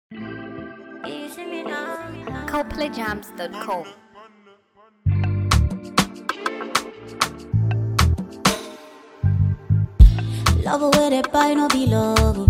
ColdPlayJams.com. Love where they buy no be love.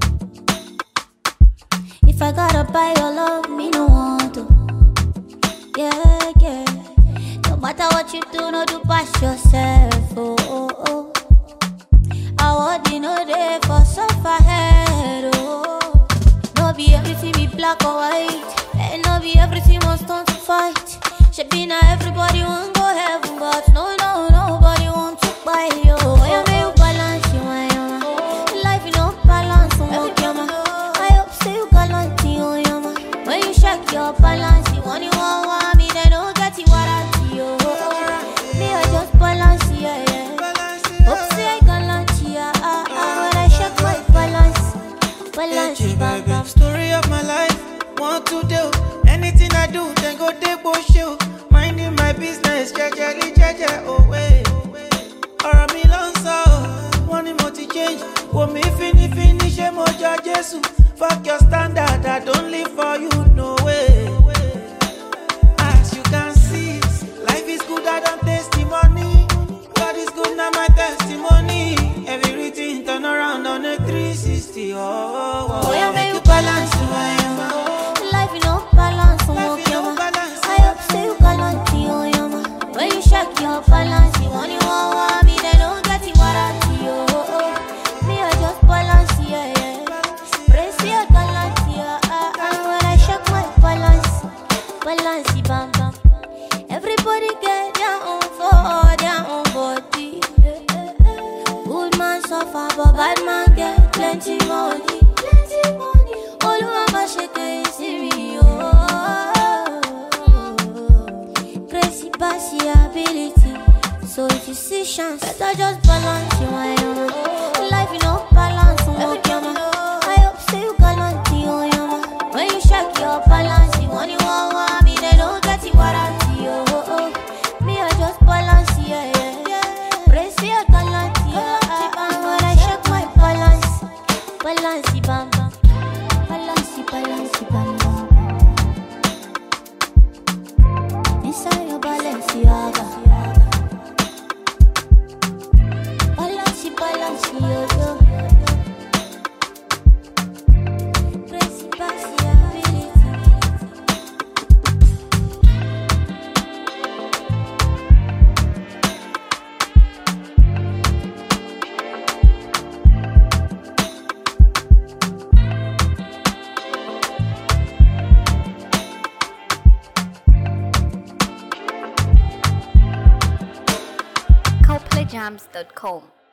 If I gotta buy your love, me no want to. Yeah, yeah. No matter what you do, no do pass yourself. Oh, oh, oh. I want you know there for suffer head. Oh, no be everything be black or white, and no be everything must turn to fight. Should be now everybody want go heaven, but no, nobody want to buy you. I may you balance you, life you no balance, so I hope say you gallant you, when you check your balance, you want me, they don't get you what I see you. Me I just balance, yeah. Hope say I gallant you, when I check my balance, baby. Story of my life, want to do anything I do, then go take bullshit. Minding my business, jeje, oh wait. Or me long one emoji change. Oh me finish emoji Jesus. Fuck your standard, I don't live for you, no way. As you can see, life is good, I don't testimony. God is good, now my testimony. Everything turn around on a 360, oh, yeah, make you balance, life you no balance, I hope say you gallant, when you check your balance, you want me, they don't get it what I see, me I just balance, yeah. Praise your gallant, when I check my balance, bam bam. Everybody get their own for their own body. Good man suffer, but bad man get plenty money. All who am shake it serious. Crazy passy ability. So if you see chance, better just balance your mind. Life you no balance, I hope say you gallant, when you check your balance, you want me, they don't get it what I see, me I just balance, yeah. Praise your gallant, when I check my balance, bam bam. Balance, bam bam. Inside your Balenciaga. Balance, yo. Crazy passy ability. ColdPlayJams.com.